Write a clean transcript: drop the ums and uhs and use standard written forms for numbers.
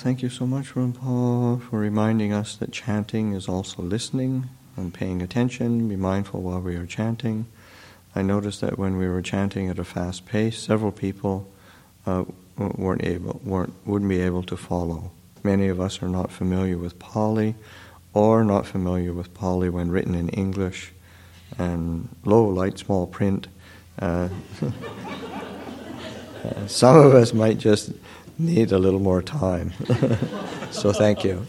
thank you so much, Rumpa, for reminding us that chanting is also listening and paying attention. Be mindful while we are chanting. I noticed that when we were chanting at a fast pace, several people wouldn't be able to follow. Many of us are not familiar with Pali, or not familiar with Pali when written in English and low light, small print. Some of us might just need a little more time. So thank you.